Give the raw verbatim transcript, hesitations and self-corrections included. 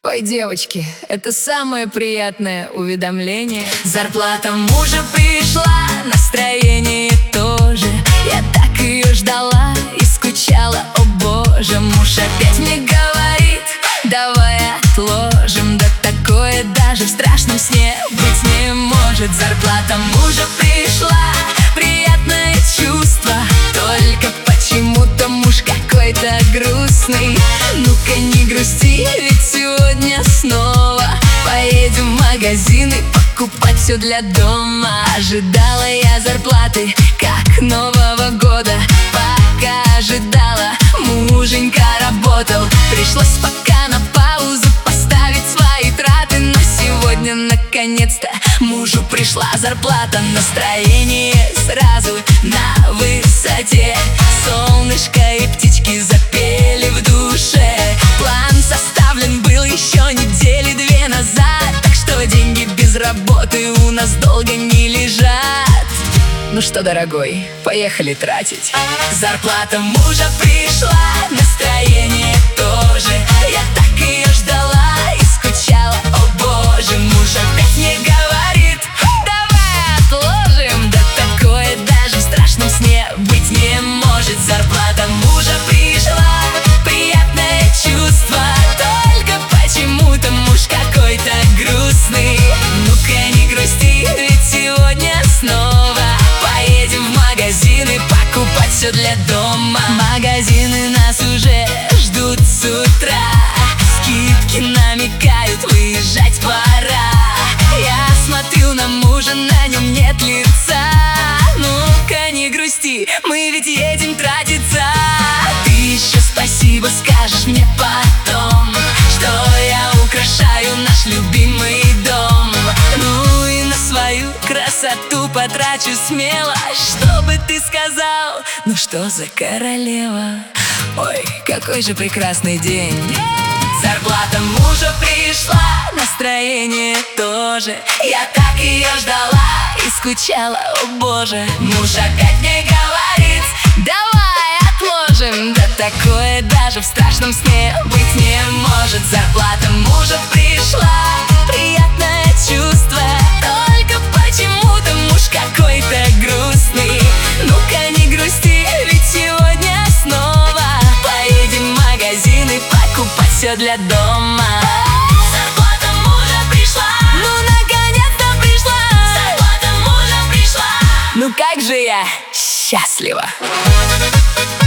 Ой, девочки, это самое приятное уведомление. Зарплата мужа пришла, настроение тоже. Я так ее ждала и скучала, о боже. Муж опять мне говорит: давай отложим. Да такое даже в страшном сне быть не может. Зарплата мужа пришла, приятное чувство. Только почему-то муж какой-то грустный. Ну-ка не грусти, ведь сегодня снова поедем в магазин и покупать все для дома. Ожидала я зарплаты, как Нового года. Пока ожидала, муженька работал. Пришлось пока на паузу поставить свои траты. Но сегодня наконец-то мужу пришла зарплата. Настроение сразу на высоте. Солнышко и птички запели в душе. План составлен был еще недели две назад, так что деньги без работы у нас долго не лежат. Ну что, дорогой, поехали тратить. Зарплата мужа пришла, настроение тоже. Я так ее ждала и скучала, о боже. Муж опять мне говорит: давай отложим. Да такое даже в страшном сне быть не может. Зарплата мужа пришла, приятное чувство. Только почему-то муж какой-то грустный. Ну-ка не грусти, ведь сегодня снова поедем в магазины покупать все для дома. Магазины нас уже ждут с утра. Скидки намекают, выезжать пора. Я смотрю на мужа, на нем нет лица. Ну-ка не грусти, мы ведь едем тратиться. Ты еще спасибо скажешь мне потом, что я украшаю наш любимый дом. Ну и на свою красоту потрачу смело, чтобы ты сказал: ну что за королева. Ой, какой же прекрасный день. Зарплата мужа пришла, настроение тоже. Я так ее ждала и скучала, о боже. Муж опять мне говорит: давай отложим. Да такое даже в страшном сне быть не может. Зарплата мужа пришла, приятное чувство. Только почему-то муж какой-то грустный. Ну-ка не грусти, ведь сегодня снова поедем в магазины покупать все для дома. Зарплата мужа пришла, ну наконец-то пришла. Зарплата мужа пришла, ну как же я счастлива.